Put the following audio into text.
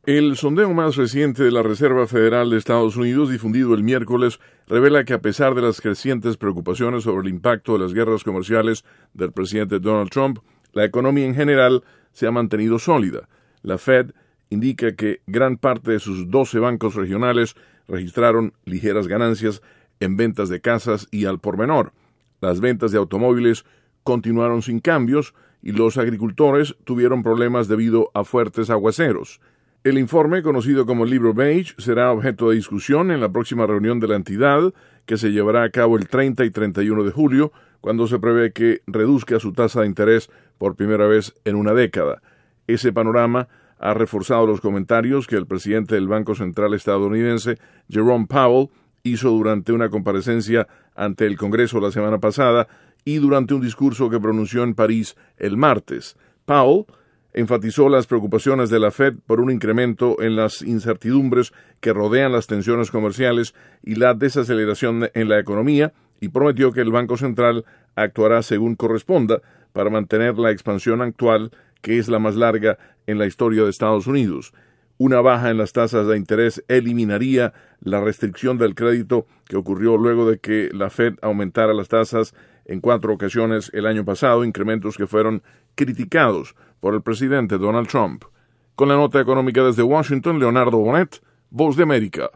El sondeo más reciente de la Reserva Federal de Estados Unidos, difundido el miércoles, revela que a pesar de las crecientes preocupaciones sobre el impacto de las guerras comerciales del presidente Donald Trump, la economía en general se ha mantenido sólida. La Fed indica que gran parte de sus 12 bancos regionales registraron ligeras ganancias en ventas de casas y al por menor. Las ventas de automóviles continuaron sin cambios y los agricultores tuvieron problemas debido a fuertes aguaceros. El informe, conocido como el Libro Beige, será objeto de discusión en la próxima reunión de la entidad, que se llevará a cabo el 30 y 31 de julio, cuando se prevé que reduzca su tasa de interés por primera vez en una década. Ese panorama ha reforzado los comentarios que el presidente del Banco Central estadounidense, Jerome Powell, hizo durante una comparecencia ante el Congreso la semana pasada y durante un discurso que pronunció en París el martes. Powell enfatizó las preocupaciones de la Fed por un incremento en las incertidumbres que rodean las tensiones comerciales y la desaceleración en la economía y prometió que el Banco Central actuará según corresponda para mantener la expansión actual, que es la más larga en la historia de Estados Unidos. Una baja en las tasas de interés eliminaría la restricción del crédito que ocurrió luego de que la Fed aumentara las tasas en 4 ocasiones el año pasado, incrementos que fueron criticados por el presidente Donald Trump. Con la nota económica desde Washington, Leonardo Bonet, Voz de América.